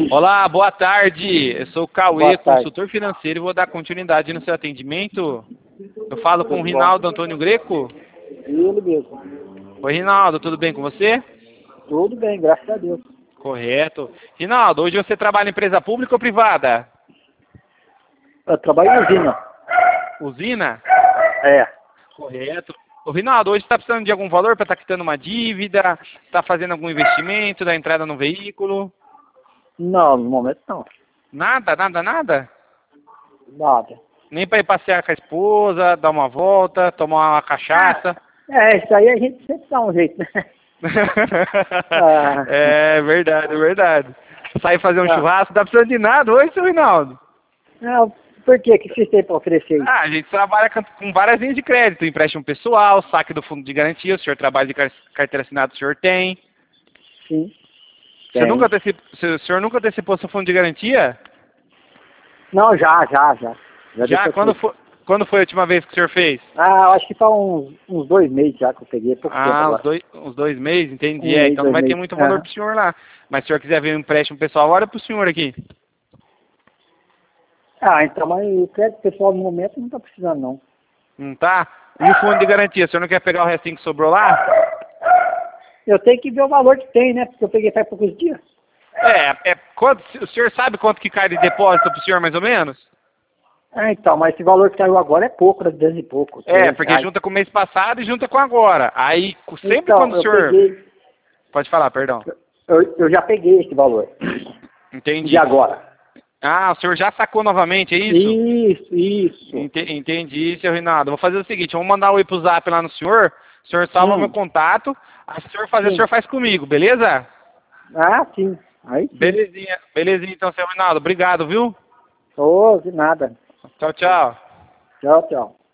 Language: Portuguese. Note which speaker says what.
Speaker 1: Olá, boa tarde. Eu sou o Cauê,
Speaker 2: Boa tarde.
Speaker 1: consultor financeiro, e vou dar continuidade no seu atendimento. Eu falo com o
Speaker 2: Tudo bom?
Speaker 1: Rinaldo Antônio Greco.
Speaker 2: Ele mesmo.
Speaker 1: Oi, Rinaldo, tudo bem com você?
Speaker 2: Tudo bem, graças a Deus.
Speaker 1: Correto. Rinaldo, hoje você trabalha em empresa pública ou privada?
Speaker 2: Eu trabalho em usina.
Speaker 1: Usina?
Speaker 2: É.
Speaker 1: Correto. Ô, Rinaldo, hoje está precisando de algum valor para estar quitando uma dívida? Está fazendo algum investimento da entrada no veículo?
Speaker 2: Não, no momento não.
Speaker 1: Nada, nada, nada?
Speaker 2: Nada.
Speaker 1: Nem para ir passear com a esposa, dar uma volta, tomar uma cachaça?
Speaker 2: Isso aí a gente sempre dá um jeito, né? Ah.
Speaker 1: É verdade, é verdade. Sair fazer um
Speaker 2: Ah.
Speaker 1: churrasco, tá precisando de nada hoje, seu Rinaldo?
Speaker 2: Não, por quê? O que vocês têm para oferecer aí?
Speaker 1: Ah, a gente trabalha com várias linhas de crédito, empréstimo pessoal, saque do fundo de garantia, o senhor trabalha de carteira assinada, o senhor tem.
Speaker 2: Sim.
Speaker 1: O senhor nunca antecipou seu fundo de garantia?
Speaker 2: Não, já. Já
Speaker 1: Já?
Speaker 2: deixa aqui.
Speaker 1: Quando foi a última vez que o senhor fez?
Speaker 2: Eu acho que faz uns 2 meses já que eu peguei, pouco tempo agora.
Speaker 1: Uns dois meses, entendi.
Speaker 2: Um mês,
Speaker 1: Então não
Speaker 2: 2
Speaker 1: vai ter
Speaker 2: meses.
Speaker 1: muito valor pro senhor lá. Mas se o senhor quiser ver um empréstimo pessoal, olha pro senhor aqui.
Speaker 2: Então, mas o crédito pessoal no momento não tá precisando, não.
Speaker 1: Não tá? E o fundo de garantia, o senhor não quer pegar o restinho que sobrou lá?
Speaker 2: Eu tenho que ver o valor que tem, né? Porque eu peguei faz poucos dias.
Speaker 1: O senhor sabe quanto que cai de depósito pro senhor, mais ou menos?
Speaker 2: Então, mas esse valor que saiu agora é pouco, né? 200 e pouco.
Speaker 1: Porque
Speaker 2: 300
Speaker 1: junta com o mês passado e junta com agora. Aí, sempre
Speaker 2: Então,
Speaker 1: quando o senhor... Pode falar, perdão.
Speaker 2: Eu já peguei esse valor.
Speaker 1: Entendi.
Speaker 2: De agora.
Speaker 1: Ah, o senhor já sacou novamente, é isso?
Speaker 2: Isso.
Speaker 1: Entendi, seu Rinaldo. Vou fazer o seguinte, vamos mandar o oi pro zap lá no senhor. O senhor salva meu contato. Aí se o senhor fazer, o senhor faz comigo, beleza?
Speaker 2: Sim. Aí sim.
Speaker 1: Belezinha então, seu Rinaldo. Obrigado, viu?
Speaker 2: De nada.
Speaker 1: Tchau, tchau.
Speaker 2: Tchau, tchau.